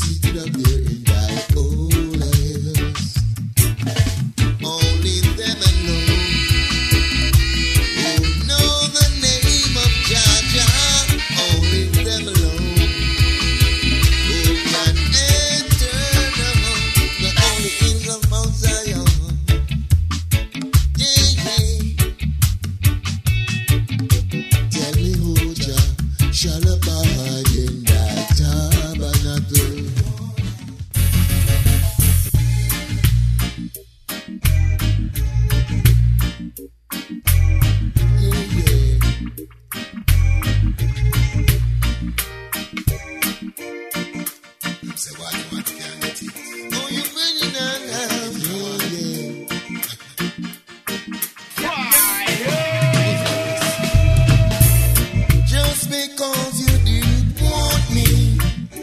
secret up there in thy holiness. Only them alone who know the name of Jah Jah. Only them alone who can enter the home, the only kings of Mount Zion. Yeah, yeah. Tell me who Jah shall abide in that tabernacle. Yeah, yeah. Say what you want to get it. Oh, you bring it down now. Yeah, yeah. Just because you didn't want me,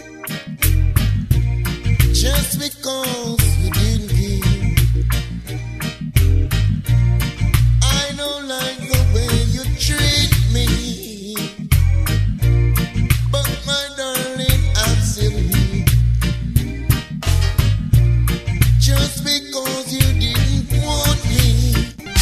just because you didn't give, I don't like the way you treat me, but my darling, answer me. Just because you didn't want me,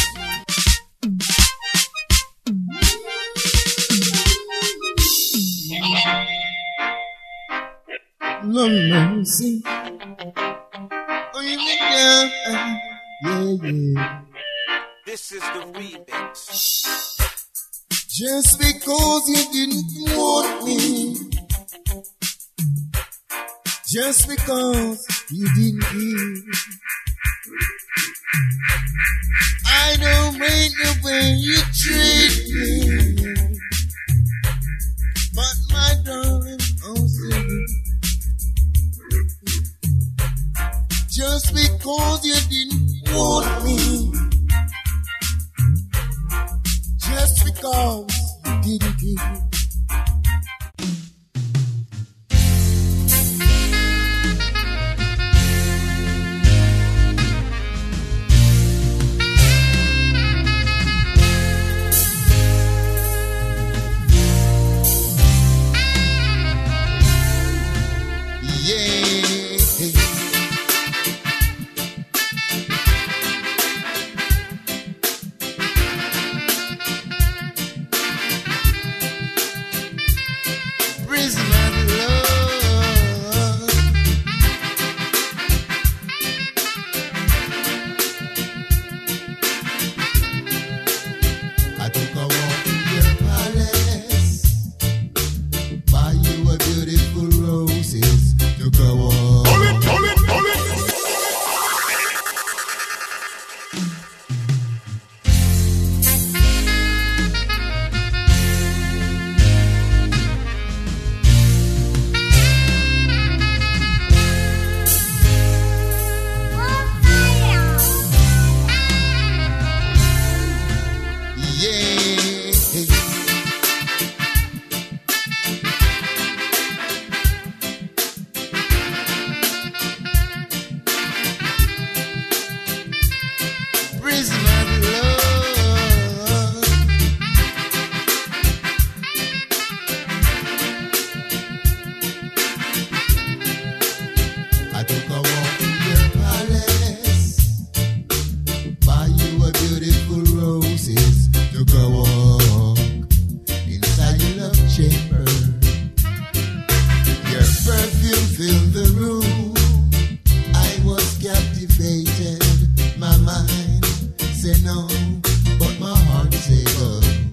Lord mercy. Oh, you make down, yeah, yeah. This is the remix. Just because you didn't want me, just because you didn't give, I don't mind the way you treat me, but my darling, oh, sorry. Just because you didn't want me, just because you didn't give.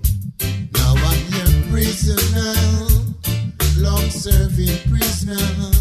Serving prisoner.